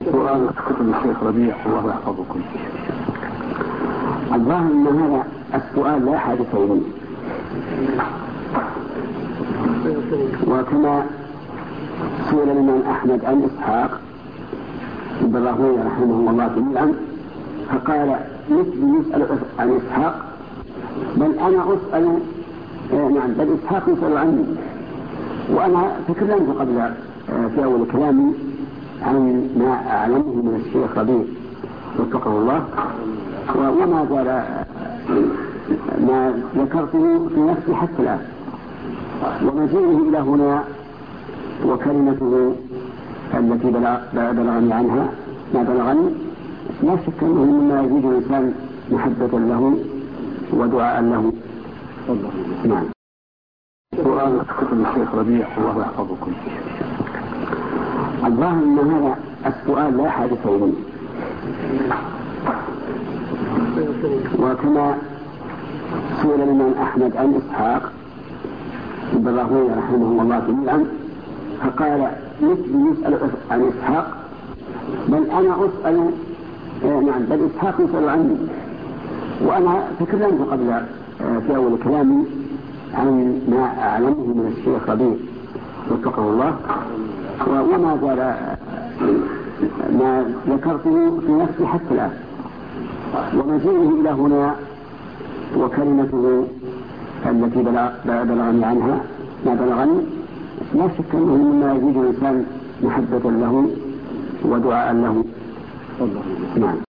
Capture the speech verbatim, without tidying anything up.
سؤال كتب الشيخ ربيع الله يحفظكم. الظاهر أن هذا السؤال لا حاجة إليه، وكما سئل الإمام أحمد عن إسحاق بن راهويه رحمه الله جميعا فقال مثل يسأل عن إسحاق بل أنا أسأل نعم بل إسحاق يسأل عني. وأنا تكلمت قبل في أول كلامي عن ما أعلمه من الشيخ ربيع وفقه الله، وما زال ما ذكرته في نفسي حتى الآن، ومجيئه إلى هنا وكلمته التي بلغني عنها ما بلغني لا شك أنه مما يزيد الإنسان محبة له ودعاء له. نعم. سؤال كتب الشيخ ربيع الله يحفظكم. الظاهر أن هذا السؤال لا حاجة إليه، وكما سئل الإمام أحمد عن إسحاق بن راهويه رحمه الله جميعا فقال مثل يسأل عن إسحاق بل أنا أسأل نعم بل إسحاق يسأل عني. وأنا تكلمت قبل في أول كلامي عن ما أعلمه من الشيخ ربيع وفقه الله، وما زال ما ذكرته في نفسي حتى الآن، ومجيئه إلى هنا وكلمته التي بلغني عنها ما بلغني لا شك أنه مما يزيد الإنسان محبة له ودعاء له. نعم.